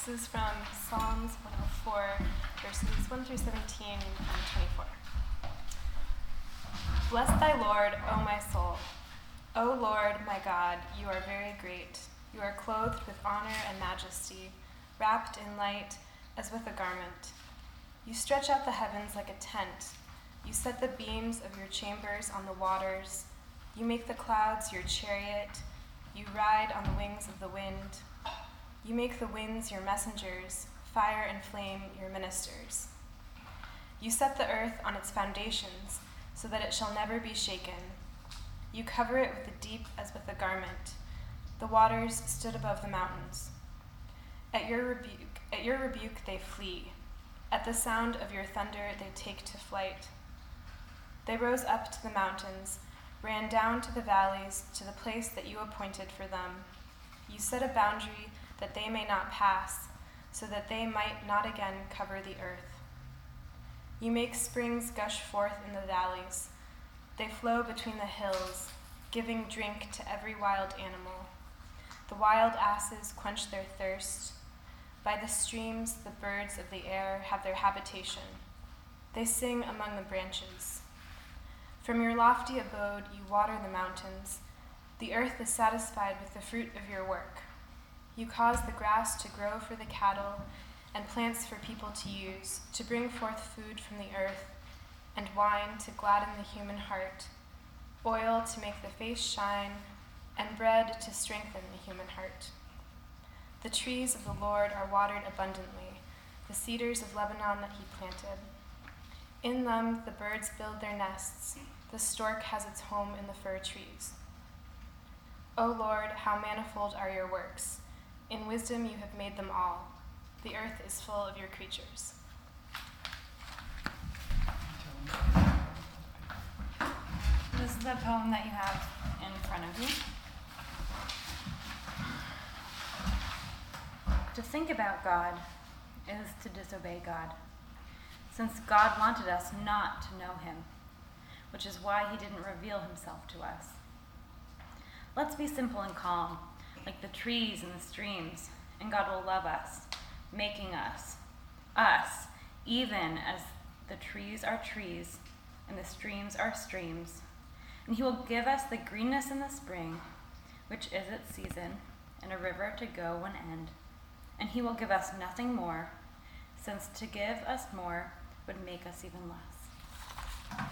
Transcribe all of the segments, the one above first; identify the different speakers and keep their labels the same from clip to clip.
Speaker 1: This is from Psalms 104, verses 1 through 17 and 24. Bless thy Lord, O my soul. O Lord, my God, you are very great. You are clothed with honor and majesty, wrapped in light as with a garment. You stretch out the heavens like a tent. You set the beams of your chambers on the waters. You make the clouds your chariot. You ride on the wings of the wind. You make the winds your messengers, fire and flame your ministers. You set the earth on its foundations, so that it shall never be shaken. You cover it with the deep as with a garment. The waters stood above the mountains. At your rebuke they flee. At the sound of your thunder they take to flight. They rose up to the mountains, ran down to the valleys, to the place that you appointed for them. You set a boundary that they may not pass, so that they might not again cover the earth. You make springs gush forth in the valleys. They flow between the hills, giving drink to every wild animal. The wild asses quench their thirst. By the streams, the birds of the air have their habitation. They sing among the branches. From your lofty abode, you water the mountains. The earth is satisfied with the fruit of your work. You cause the grass to grow for the cattle and plants for people to use, to bring forth food from the earth, and wine to gladden the human heart, oil to make the face shine, and bread to strengthen the human heart. The trees of the Lord are watered abundantly, the cedars of Lebanon that he planted. In them the birds build their nests, the stork has its home in the fir trees. O Lord, how manifold are your works! In wisdom you have made them all. The earth is full of your creatures.
Speaker 2: This is the poem that you have in front of you. To think about God is to disobey God, since God wanted us not to know him, which is why he didn't reveal himself to us. Let's be simple and calm, like the trees and the streams, and God will love us, making us, even as the trees are trees and the streams are streams. And he will give us the greenness in the spring, which is its season, and a river to go when end. And he will give us nothing more, since to give us more would make us even less.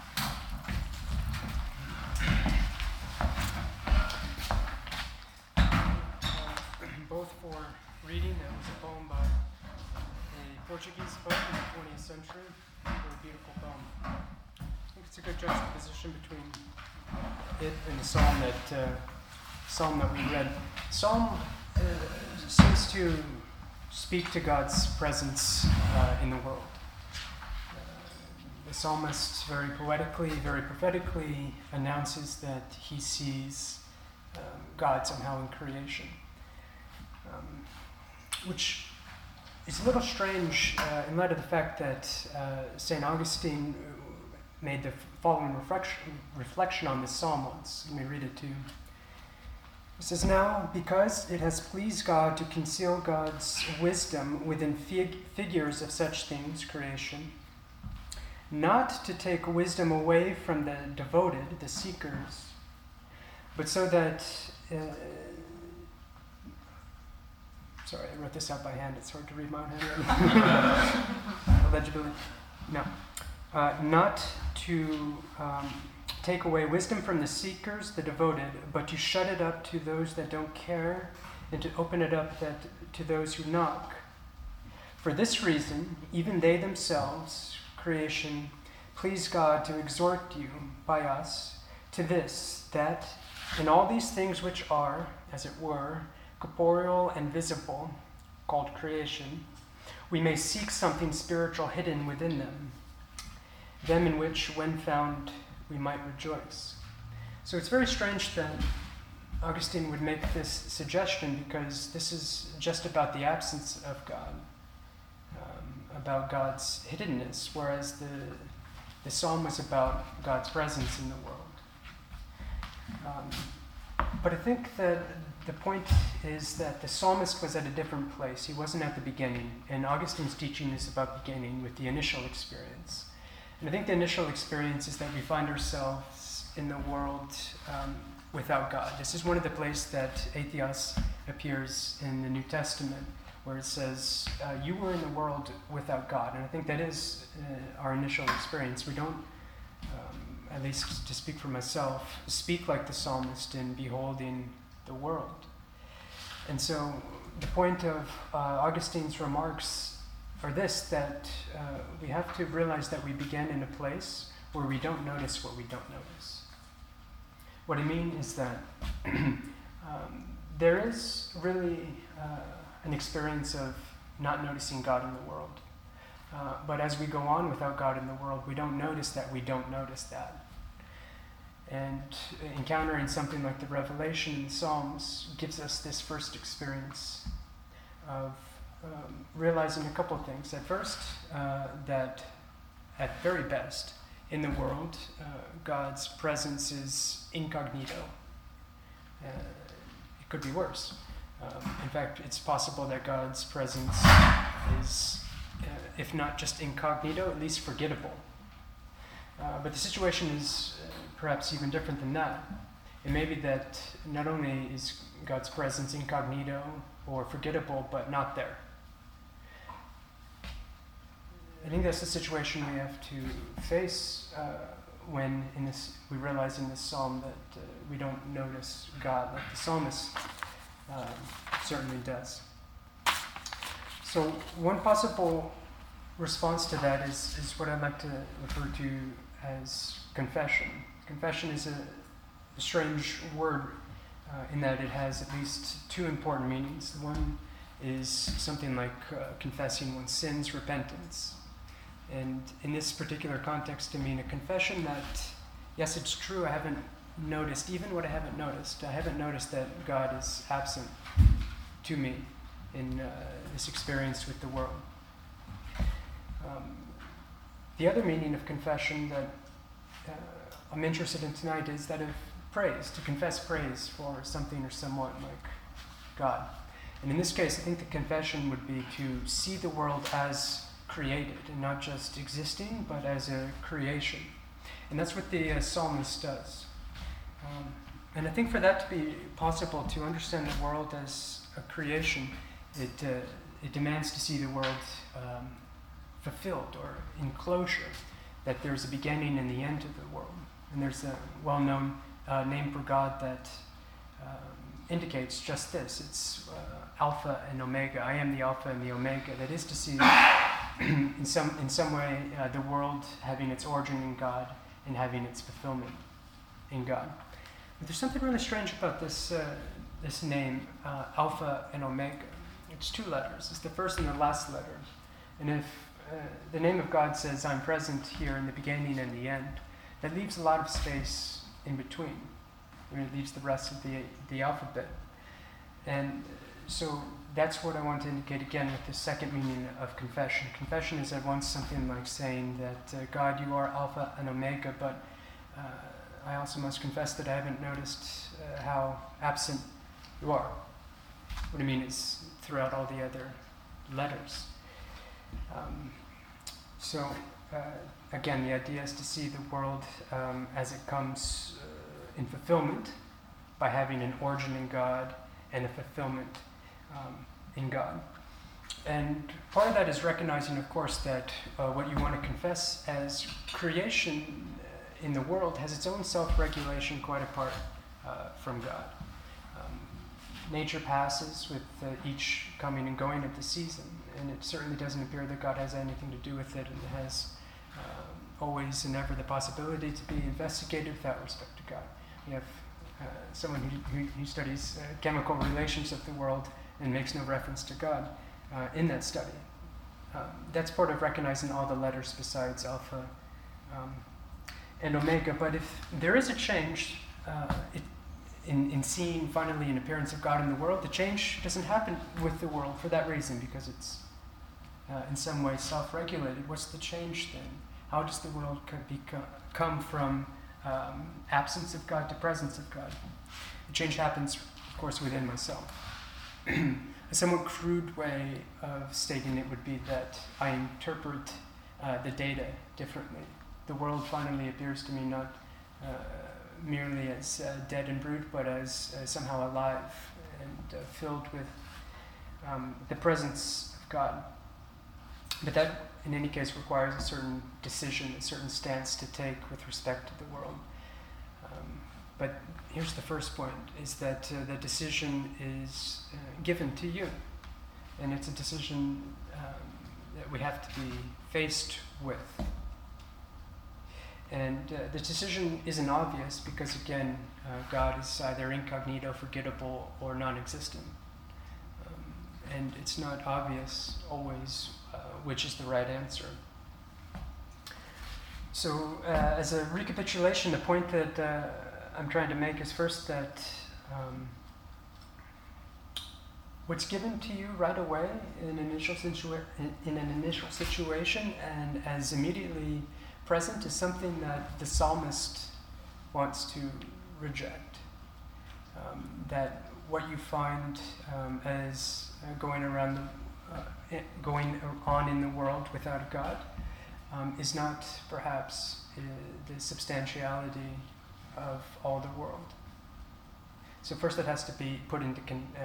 Speaker 3: Both for reading, that was a poem by a Portuguese poet in the 20th century. Very beautiful poem. I think it's a good juxtaposition between it and the psalm that we read. Psalm seems to speak to God's presence in the world. The psalmist very poetically, very prophetically announces that he sees God somehow in creation. Which is a little strange in light of the fact that St. Augustine made the following reflection on this psalm once. Let me read it to you. It says, "Now, because it has pleased God to conceal God's wisdom within figures of such things, creation, not to take wisdom away from the devoted, the seekers, but so that..." Sorry, I wrote this out by hand. It's hard to read my own handwriting. Illegibility. No. Not to take away wisdom from the seekers, the devoted, but to shut it up to those that don't care, and to open it up to those who knock. For this reason, even they themselves, creation, please God to exhort you by us to this, that in all these things which are, as it were, corporeal and visible, called creation, we may seek something spiritual hidden within them in which, when found, we might rejoice. So it's very strange that Augustine would make this suggestion, because this is just about the absence of God, about God's hiddenness, whereas the psalm was about God's presence in the world. But I think that the point is that the psalmist was at a different place. He wasn't at the beginning. And Augustine's teaching is about beginning with the initial experience. And I think the initial experience is that we find ourselves in the world without God. This is one of the places that Atheos appears in the New Testament, where it says, you were in the world without God. And I think that is our initial experience. We don't, at least to speak for myself, speak like the psalmist in beholding the world. And so the point of Augustine's remarks are this, that we have to realize that we begin in a place where we don't notice what we don't notice. What I mean is that there is really an experience of not noticing God in the world. But as we go on without God in the world, we don't notice that we don't notice that. And encountering something like the Revelation in the Psalms gives us this first experience of realizing a couple of things. At first, that at very best, in the world, God's presence is incognito. It could be worse. In fact, it's possible that God's presence is, if not just incognito, at least forgettable. But the situation is perhaps even different than that. It may be that not only is God's presence incognito or forgettable, but not there. I think that's the situation we have to face when we realize in this psalm that we don't notice God like the psalmist certainly does. So one possible response to that is what I like to refer to as confession. Confession is a strange word in that it has at least two important meanings. One is something like confessing one's sins, repentance. And in this particular context, I mean a confession that, yes, it's true, I haven't noticed, even what I haven't noticed. I haven't noticed that God is absent to me in this experience with the world. The other meaning of confession that I'm interested in tonight is that of praise, to confess praise for something or someone like God. And in this case, I think the confession would be to see the world as created, and not just existing, but as a creation. And that's what the psalmist does. And I think for that to be possible, to understand the world as a creation, it demands to see the world fulfilled or in closure, that there's a beginning and the end of the world. And there's a well-known name for God that indicates just this. It's Alpha and Omega. I am the Alpha and the Omega. That is to see in some way the world having its origin in God and having its fulfillment in God. But there's something really strange about this name, Alpha and Omega. It's two letters. It's the first and the last letter. And if the name of God says, I'm present here in the beginning and the end, that leaves a lot of space in between. I mean, it leaves the rest of the alphabet. And so that's what I want to indicate again with the second meaning of confession. Confession is at once something like saying that, God, you are Alpha and Omega, but I also must confess that I haven't noticed how absent you are. What I mean is throughout all the other letters. Again, the idea is to see the world as it comes in fulfillment by having an origin in God and a fulfillment in God. And part of that is recognizing, of course, that what you want to confess as creation in the world has its own self-regulation quite apart from God. Nature passes with each coming and going of the season, and it certainly doesn't appear that God has anything to do with it, and it has always and ever the possibility to be investigated without respect to God. We have someone who studies chemical relations of the world and makes no reference to God in that study. That's part of recognizing all the letters besides Alpha and Omega. But if there is a change in seeing finally an appearance of God in the world, the change doesn't happen with the world for that reason, because it's in some way self-regulated. What's the change then? How does the world come from absence of God to presence of God? The change happens, of course, within myself. A somewhat crude way of stating it would be that I interpret the data differently. The world finally appears to me not merely as dead and brute, but as somehow alive and filled with the presence of God. But that, in any case, requires a certain decision, a certain stance to take with respect to the world. But here's the first point, is that the decision is given to you. And it's a decision that we have to be faced with. And the decision isn't obvious because, again, God is either incognito, forgettable, or non-existent. And it's not obvious always which is the right answer. So as a recapitulation, the point that I'm trying to make is first that what's given to you right away in an initial situation and as immediately present is something that the psalmist wants to reject. That what you find as going on in the world without God is not perhaps the substantiality of all the world. So first it has to be put into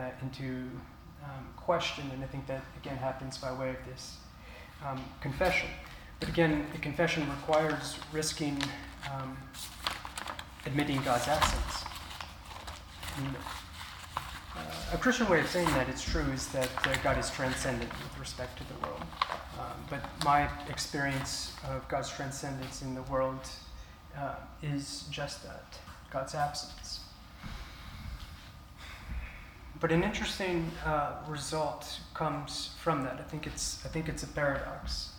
Speaker 3: question, and I think that again happens by way of this confession. But again, the confession requires risking admitting God's absence. And, a Christian way of saying that it's true is that God is transcendent with respect to the world. But my experience of God's transcendence in the world is just that, God's absence. But an interesting result comes from that. I think it's a paradox.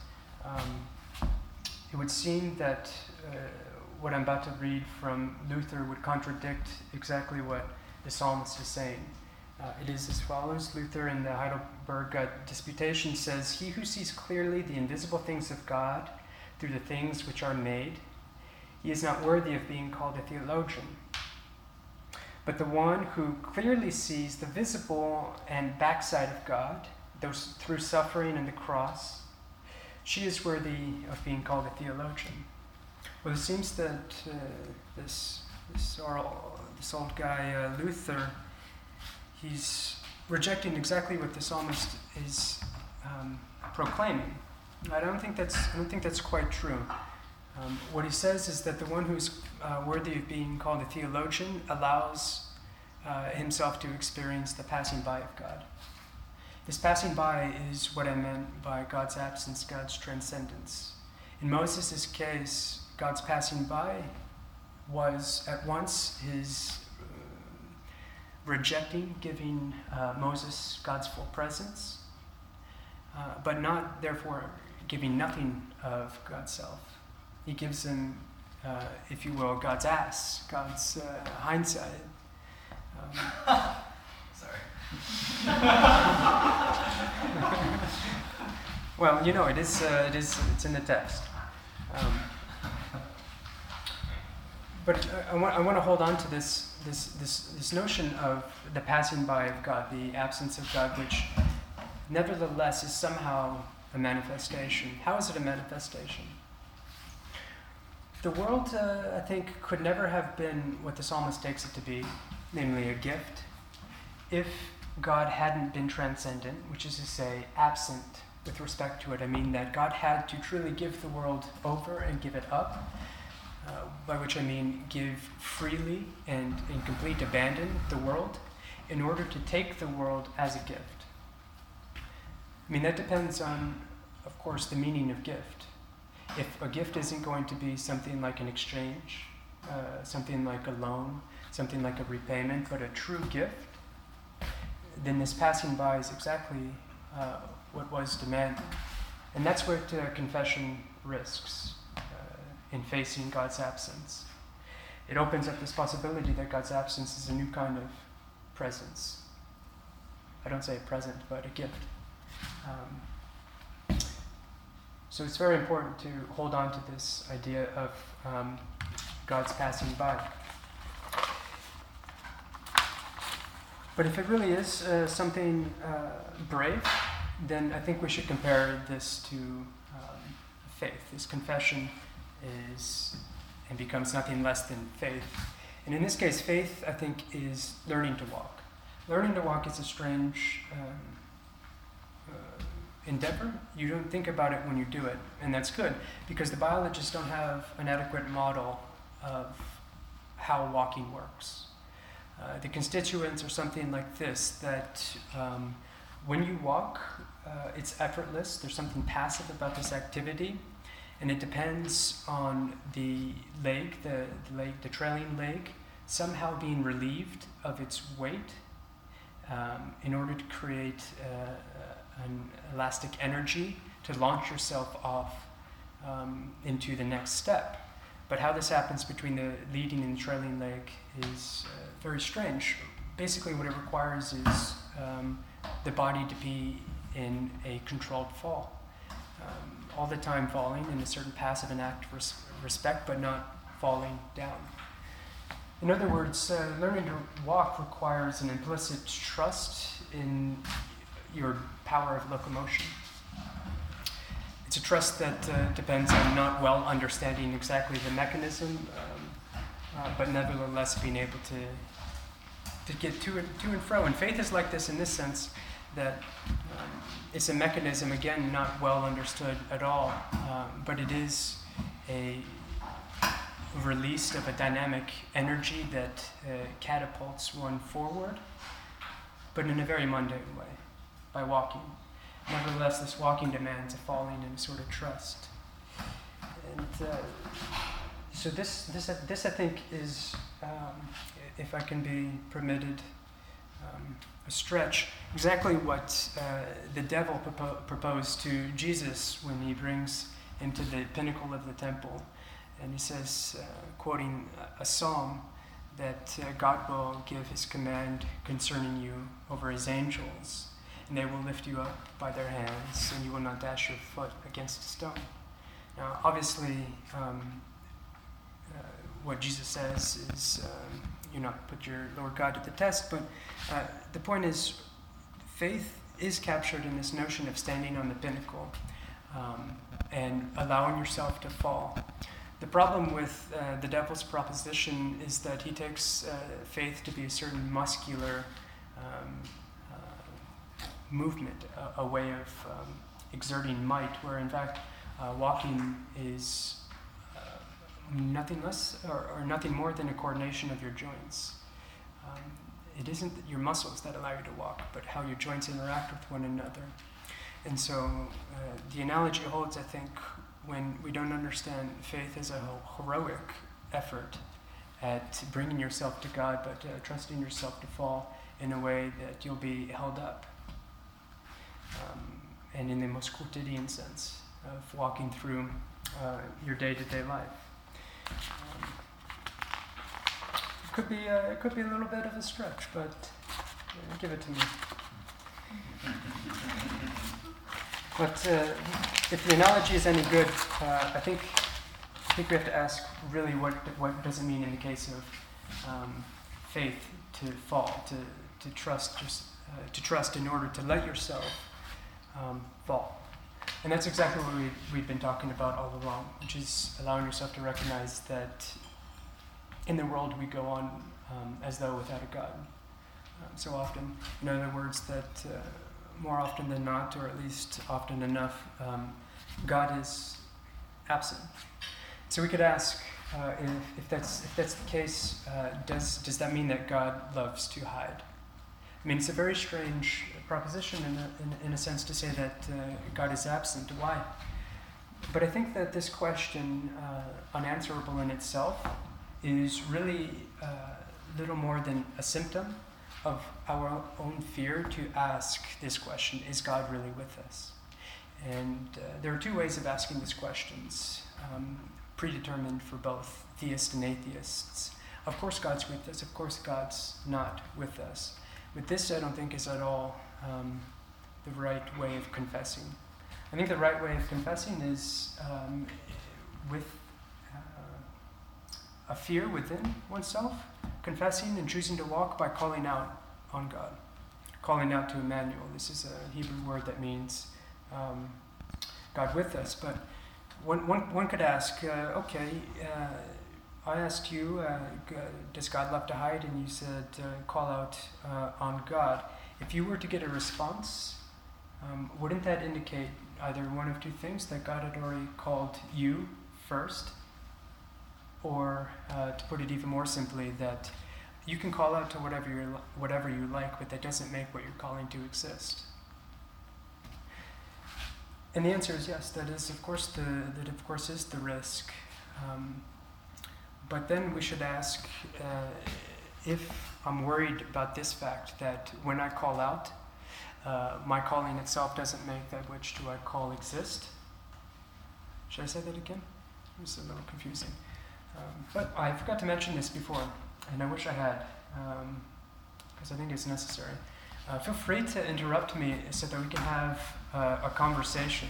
Speaker 3: It would seem that what I'm about to read from Luther would contradict exactly what the psalmist is saying. It is as follows. Luther in the Heidelberg Disputation says, "He who sees clearly the invisible things of God through the things which are made, he is not worthy of being called a theologian. But the one who clearly sees the visible and backside of God, those through suffering and the cross, she is worthy of being called a theologian." Well, it seems that this old guy Luther, he's rejecting exactly what the psalmist is proclaiming. I don't think that's quite true. What he says is that the one who's worthy of being called a theologian allows himself to experience the passing by of God. This passing by is what I meant by God's absence, God's transcendence. In Moses' case, God's passing by was at once his rejecting, giving Moses God's full presence, but not therefore giving nothing of God's self. He gives him, if you will, God's ass, God's hindsight.
Speaker 4: Sorry.
Speaker 3: Well, you know, it's in the text. But I want to hold on to this notion of the passing by of God, the absence of God, which nevertheless is somehow a manifestation. How is it a manifestation? The world, I think, could never have been what the psalmist takes it to be, namely a gift, if God hadn't been transcendent, which is to say, absent with respect to it. I mean that God had to truly give the world over and give it up, by which I mean give freely and in complete abandon the world in order to take the world as a gift. I mean, that depends on, of course, the meaning of gift. If a gift isn't going to be something like an exchange, something like a loan, something like a repayment, but a true gift, then this passing by is exactly what was demanded. And that's what confession risks in facing God's absence. It opens up this possibility that God's absence is a new kind of presence. I don't say a present, but a gift. So it's very important to hold on to this idea of God's passing by. But if it really is something brave, then I think we should compare this to faith. This confession is and becomes nothing less than faith. And in this case, faith, I think, is learning to walk. Learning to walk is a strange endeavor. You don't think about it when you do it, and that's good, because the biologists don't have an adequate model of how walking works. The constituents are something like this, that when you walk, it's effortless. There's something passive about this activity, and it depends on the leg, the trailing leg, somehow being relieved of its weight in order to create an elastic energy to launch yourself off into the next step. But how this happens between the leading and trailing leg is very strange. Basically, what it requires is the body to be in a controlled fall. All the time falling in a certain passive and active respect, but not falling down. In other words, learning to walk requires an implicit trust in your power of locomotion. It's a trust that depends on not well understanding exactly the mechanism, but nevertheless being able to get to and fro. And faith is like this in this sense, that it's a mechanism, again, not well understood at all, but it is a release of a dynamic energy that catapults one forward, but in a very mundane way, by walking. Nevertheless, this walking demands a falling and a sort of trust. And so this I think is, if I can be permitted a stretch, exactly what the devil proposed to Jesus when he brings him to the pinnacle of the temple. And he says, quoting a psalm, that God will give his command concerning you over his angels, and they will lift you up by their hands, and you will not dash your foot against a stone. Now, obviously, what Jesus says is, you not put your Lord God to the test, but the point is, faith is captured in this notion of standing on the pinnacle and allowing yourself to fall. The problem with the devil's proposition is that he takes faith to be a certain muscular movement, a way of exerting might, where in fact walking is nothing less or nothing more than a coordination of your joints. It isn't your muscles that allow you to walk, but how your joints interact with one another. And so the analogy holds, I think, when we don't understand faith as a heroic effort at bringing yourself to God, but trusting yourself to fall in a way that you'll be held up. And in the most quotidian sense of walking through your day-to-day life. It could be a little bit of a stretch, but give it to me. But if the analogy is any good, I think we have to ask really what does it mean in the case of faith to fall, to trust in order to let yourself fall. And that's exactly what we've been talking about all along, which is allowing yourself to recognize that in the world we go on as though without a God. So often, in other words, that more often than not, or at least often enough, God is absent. So we could ask, if that's the case, does that mean that God loves to hide? I mean, it's a very strange proposition in a sense to say that God is absent. Why? But I think that this question, unanswerable in itself, is really little more than a symptom of our own fear to ask this question: is God really with us? And there are two ways of asking these questions, predetermined for both theists and atheists. Of course God's with us, of course God's not with us. But this, I don't think, is at all the right way of confessing. I think the right way of confessing is with a fear within oneself, confessing and choosing to walk by calling out, on God. Calling out to Emmanuel. This is a Hebrew word that means God with us. But one could ask, I asked you, does God love to hide? And you said, call out on God. If you were to get a response, wouldn't that indicate either one of two things, that God had already called you first, or to put it even more simply, that you can call out to whatever you like, but that doesn't make what you're calling to exist? And the answer is yes. That of course is the risk. But then we should ask, if I'm worried about this fact, that when I call out, my calling itself doesn't make that which do I call exist. Should I say that again? It was a little confusing. But I forgot to mention this before, and I wish I had, because I think it's necessary. Feel free to interrupt me so that we can have a conversation.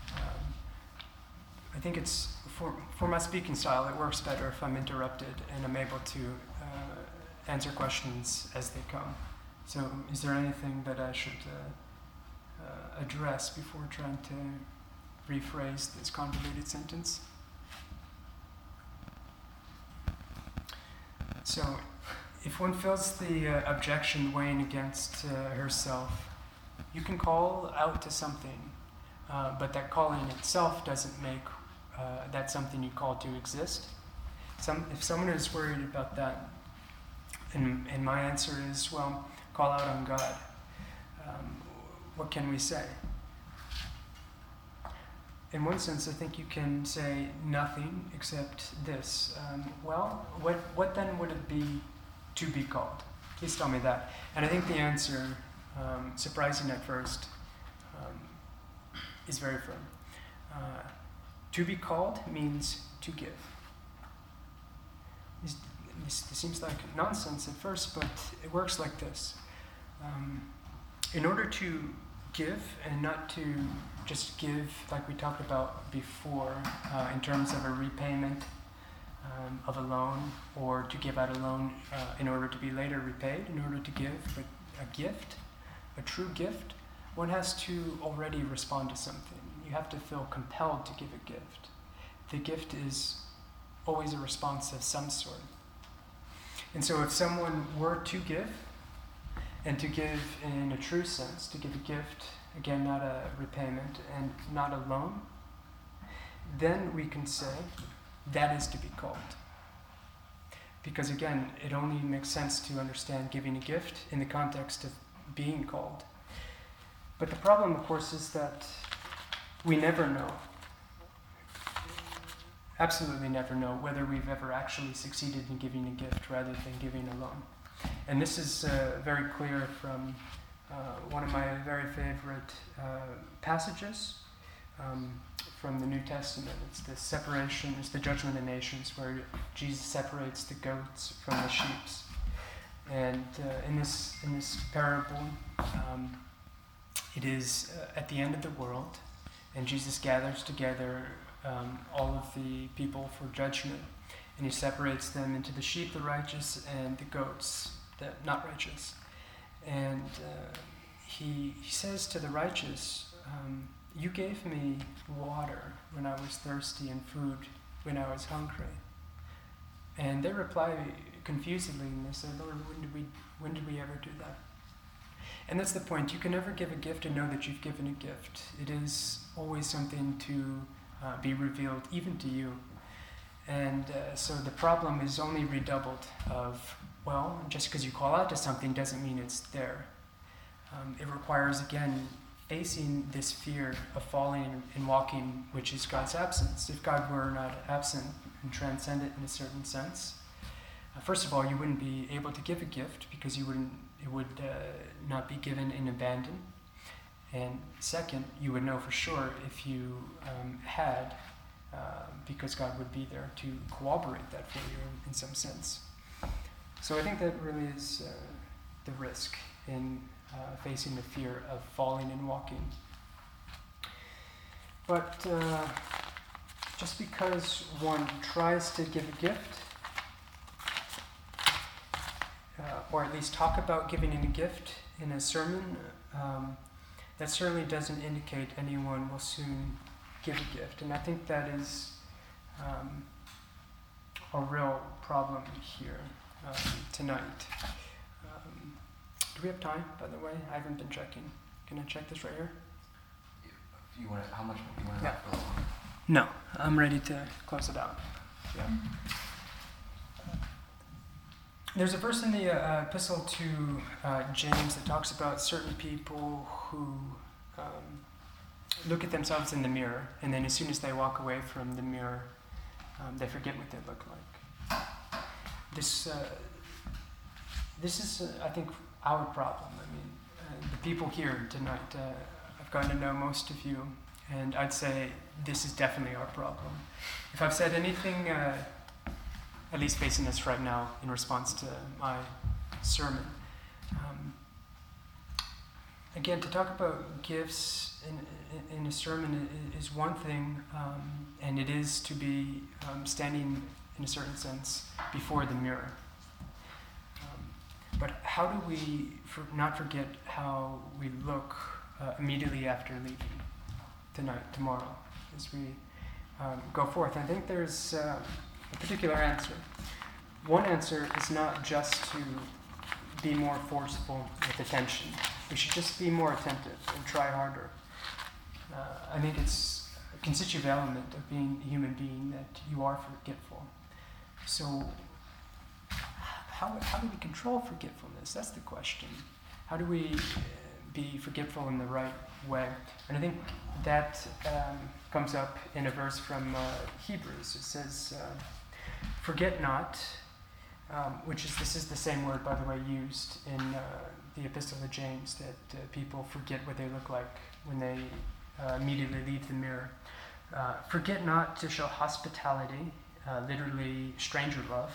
Speaker 3: I think it's, for my speaking style, it works better if I'm interrupted and I'm able to answer questions as they come. So is there anything that I should address before trying to rephrase this convoluted sentence? So if one feels the objection weighing against herself, you can call out to something, but that calling itself doesn't make that something you call to exist. If someone is worried about that, and my answer is, well, call out on God. What can we say? In one sense, I think you can say nothing except this. What then would it be to be called? Please tell me that. And I think the answer, surprising at first, is very firm. To be called means to give. This seems like nonsense at first, but it works like this. In order to give, and not to just give like we talked about before, in terms of a repayment of a loan, or to give out a loan in order to be later repaid, in order to give a gift, a true gift, one has to already respond to something. You have to feel compelled to give a gift. The gift is always a response of some sort. And so if someone were to give, and to give in a true sense, to give a gift, again, not a repayment and not a loan, then we can say that is to be called. Because again, it only makes sense to understand giving a gift in the context of being called. But the problem, of course, is that we never know, absolutely never know, whether we've ever actually succeeded in giving a gift rather than giving a loan. And this is very clear from one of my very favorite passages from the New Testament. It's the separation, it's the judgment of nations, where Jesus separates the goats from the sheep. And in this parable, it is at the end of the world, and Jesus gathers together all of the people for judgment. And he separates them into the sheep, the righteous, and the goats, the not righteous. And he says to the righteous, you gave me water when I was thirsty and food when I was hungry. And they reply confusedly, and they say, Lord, when did we ever do that? And that's the point. You can never give a gift and know that you've given a gift. It is always something to be revealed, even to you. And so the problem is only redoubled of, well, just because you call out to something doesn't mean it's there. It requires, again, facing this fear of falling and walking, which is God's absence. If God were not absent and transcendent in a certain sense, first of all, you wouldn't be able to give a gift because it would not be given in abandon. And second, you would know for sure if you had, because God would be there to corroborate that for you in some sense. So I think that really is the risk in facing the fear of falling and walking. But just because one tries to give a gift, or at least talk about giving a gift in a sermon, that certainly doesn't indicate anyone will soon give a gift. And I think that is a real problem here tonight. Do we have time, by the way? I haven't been checking. Can I check this right here?
Speaker 4: If you want to, how much do you want to
Speaker 3: Yeah.
Speaker 4: have for this one?
Speaker 3: No, I'm ready to close it out. Yeah. There's a verse in the epistle to James that talks about certain people who look at themselves in the mirror, and then as soon as they walk away from the mirror, they forget what they look like. This is, I think, our problem. I mean, the people here tonight, I've gotten to know most of you, and I'd say this is definitely our problem. If I've said anything, at least facing us right now in response to my sermon, again, to talk about gifts in a sermon is one thing, and it is to be standing in a certain sense before the mirror. But how do we not forget how we look immediately after leaving tonight, tomorrow, as we go forth? I think there's a particular answer. One answer is not just to be more forceful with attention. We should just be more attentive and try harder. I think it's a constitutive element of being a human being that you are forgetful. So how do we control forgetfulness? That's the question. How do we be forgetful in the right way? And I think that comes up in a verse from Hebrews. It says, forget not, this is the same word, by the way, used in the Epistle of James, that people forget what they look like when they immediately leave the mirror. Forget not to show hospitality, literally stranger love.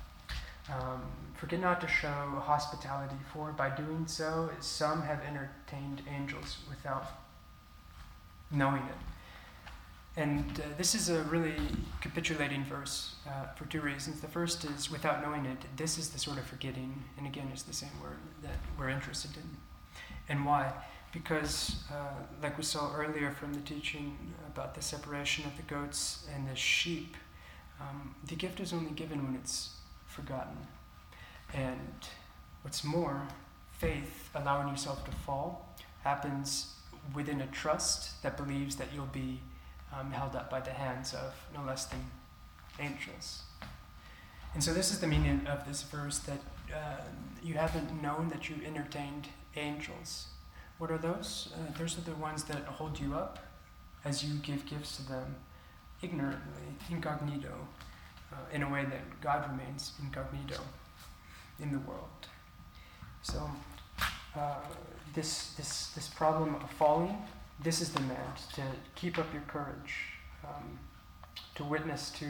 Speaker 3: Forget not to show hospitality, for by doing so, some have entertained angels without knowing it. And this is a really capitulating verse for two reasons. The first is, without knowing it, this is the sort of forgetting, and again, it's the same word that we're interested in. And why? Because, like we saw earlier from the teaching about the separation of the goats and the sheep, the gift is only given when it's forgotten. And what's more, faith, allowing yourself to fall, happens within a trust that believes that you'll be held up by the hands of no less than angels. And so this is the meaning of this verse, that you haven't known that you entertained angels. What are those? Those are the ones that hold you up as you give gifts to them ignorantly, incognito, in a way that God remains incognito in the world. So this problem of falling, this is the demand to keep up your courage, to witness to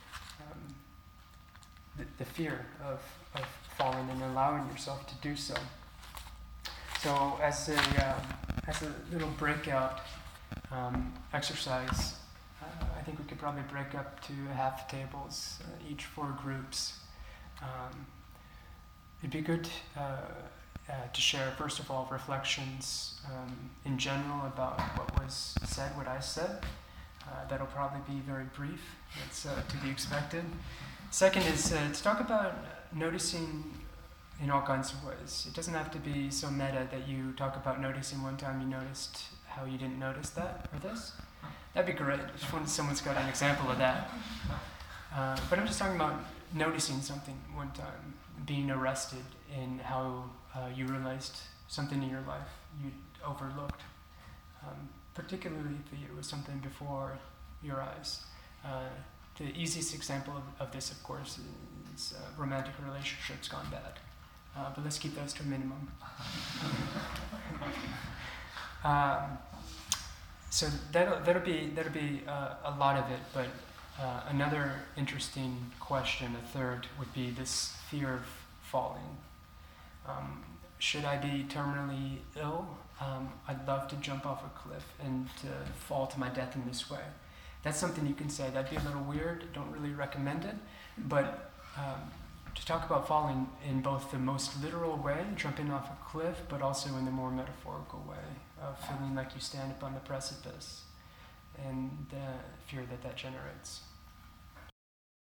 Speaker 3: the fear of falling and allowing yourself to do so. So as a little breakout exercise, I think we could probably break up to half tables, each 4 groups. It'd be good to share, first of all, reflections in general about what was said, what I said. That'll probably be very brief. That's to be expected. Second is to talk about noticing in all kinds of ways. It doesn't have to be so meta that you talk about noticing one time you noticed how you didn't notice that or this. That'd be great. I just wonder if someone's got an example of that. But I'm just talking about noticing something one time, being arrested in how you realized something in your life you'd overlooked, particularly if it was something before your eyes. The easiest example of this, of course, is romantic relationships gone bad. But let's keep those to a minimum. So that'll be a lot of it. But another interesting question, a third, would be this fear of falling. Should I be terminally ill? I'd love to jump off a cliff and to fall to my death in this way. That's something you can say. That'd be a little weird. Don't really recommend it. But to talk about falling in both the most literal way, jumping off a cliff, but also in the more metaphorical way of feeling like you stand upon the precipice and the fear that that generates.